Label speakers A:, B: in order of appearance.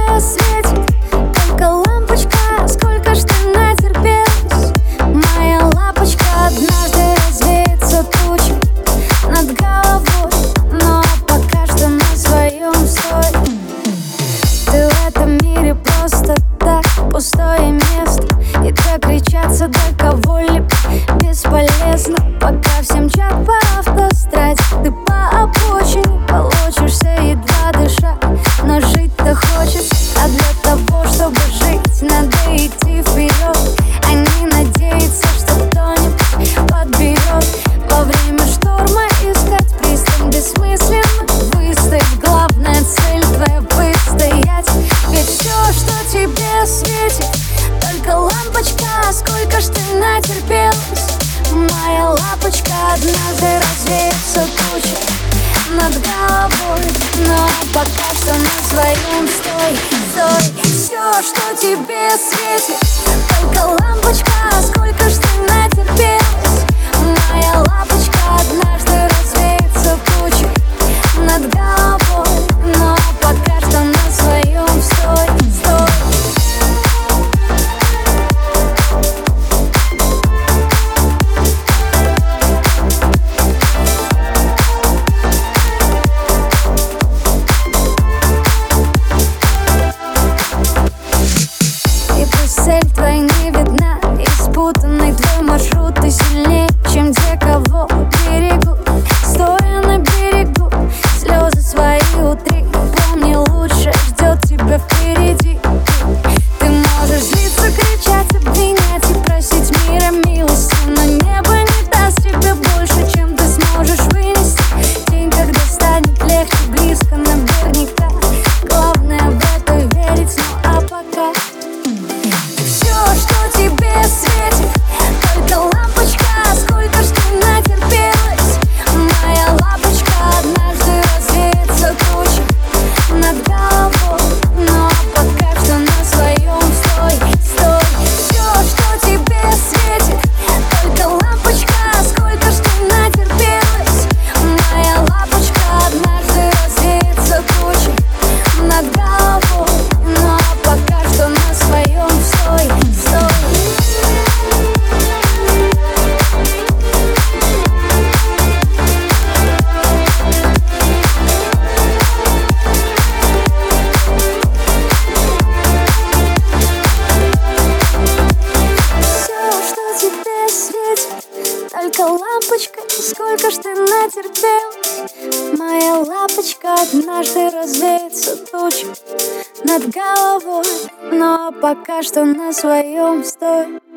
A: тебе светит только лампочка. Сколько ж ты натерпелась, моя лапочка. Однажды развеется туча над головой, но пока что на своем стой. Ты в этом мире просто так, пустое место, и докричаться до кого-либо бесполезно. Пока все мчат по автостраде, ты по обочине волочишься, едва дыша, но жить-то хочется. А для того, чтобы жить, надо идти вперед, а не надеяться, что кто-нибудь подберет. Во время шторма искать пристань бессмысленно. Выстоять, главная цель твоя выстоять. Ведь все, что тебе светит, только лампочка. Сколько ж ты натерпелась, моя лапочка. Однажды развеется туча над головой, но пока что на своем стой, стой. Все, что тебе светит, только лампочка. Сколько ж ты натерпелась, моя лапочка. Однажды развеется туча над головой, но пока что на своем стой, стой. Цель твоя не видна, и спутанный твой маршрут. Ты сильнее, чем те, кого берегут. Стоя на берегу, слезы свои утри. Помни, лучше ждет тебя впереди. Ты можешь злиться, кричать, обвинять и просить мира милости, но небо не даст тебе больше, чем ты сможешь вынести. День, когда станет легче, близко наверняка. Главное в это верить, ну а пока что тебе светит, только лампочка. Сколько ж ты натерпелась, моя лапочка. Однажды развеется туча над головой, но пока что на своем стой, стой. Все, что тебе светит, только лампочка. Сколько ж ты натерпелась, моя лапочка. Однажды развеется туча над головой, но пока что на своем стой. Только лампочка, сколько ж ты натерпелась, моя лапочка. Однажды развеется туча над головой, но пока что на своем стой.